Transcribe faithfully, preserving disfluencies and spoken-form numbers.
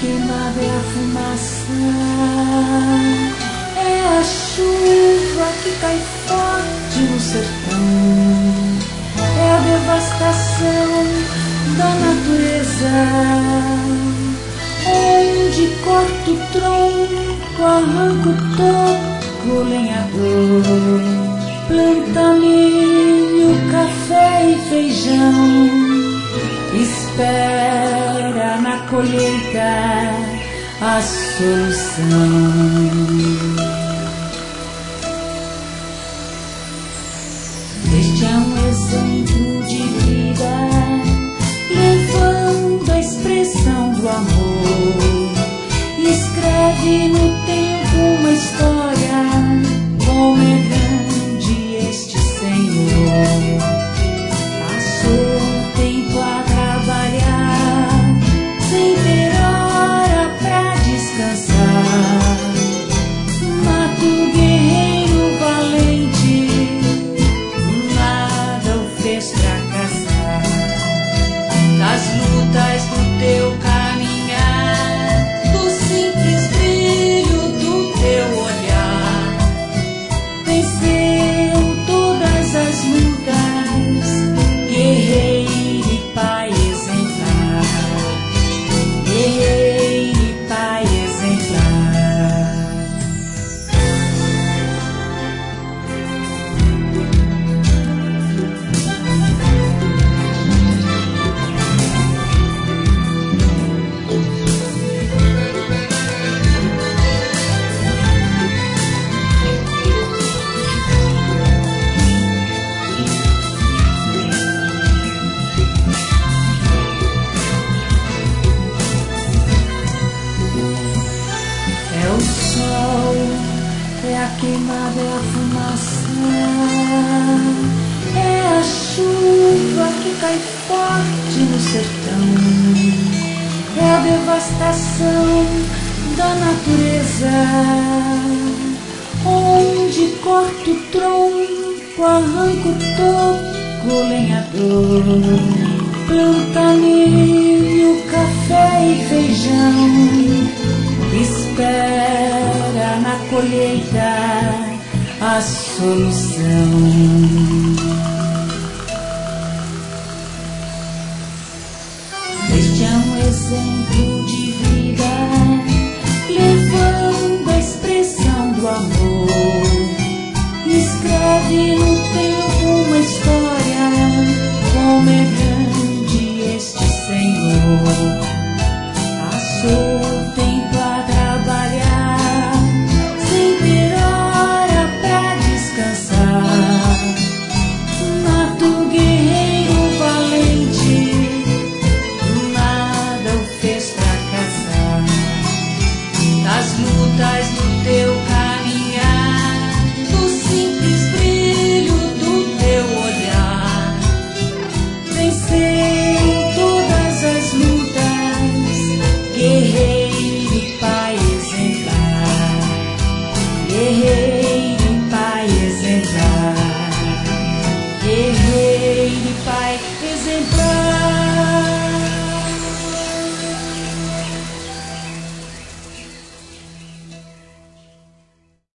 queimada, é a fumaça, é a chuva que cai forte no sertão, é a devastação da natureza, onde corto o tronco, arranco o toco, o lenhador planta milho, café e feijão, espera na colheita a solução. Este é um exemplo de vida, levando a expressão do amor. Escreve no tempo uma história, como é grande este Senhor. Passou um tempo a trabalhar, sem ter hora pra descansar. Mato guerreiro valente, nada o fez fracassar. Das lutas do teu caminhar, do simples brilho do teu olhar, venceu todas as lutas, guerreiro e pai exemplar, guerreiro e pai exemplar. É o sol, é a queimada, é a fumaça, é a chuva que cai forte no sertão, é a devastação da natureza, onde corto o tronco, arranco o toco, o lenhador planta milho, café e feijão, espera na colheita a solução.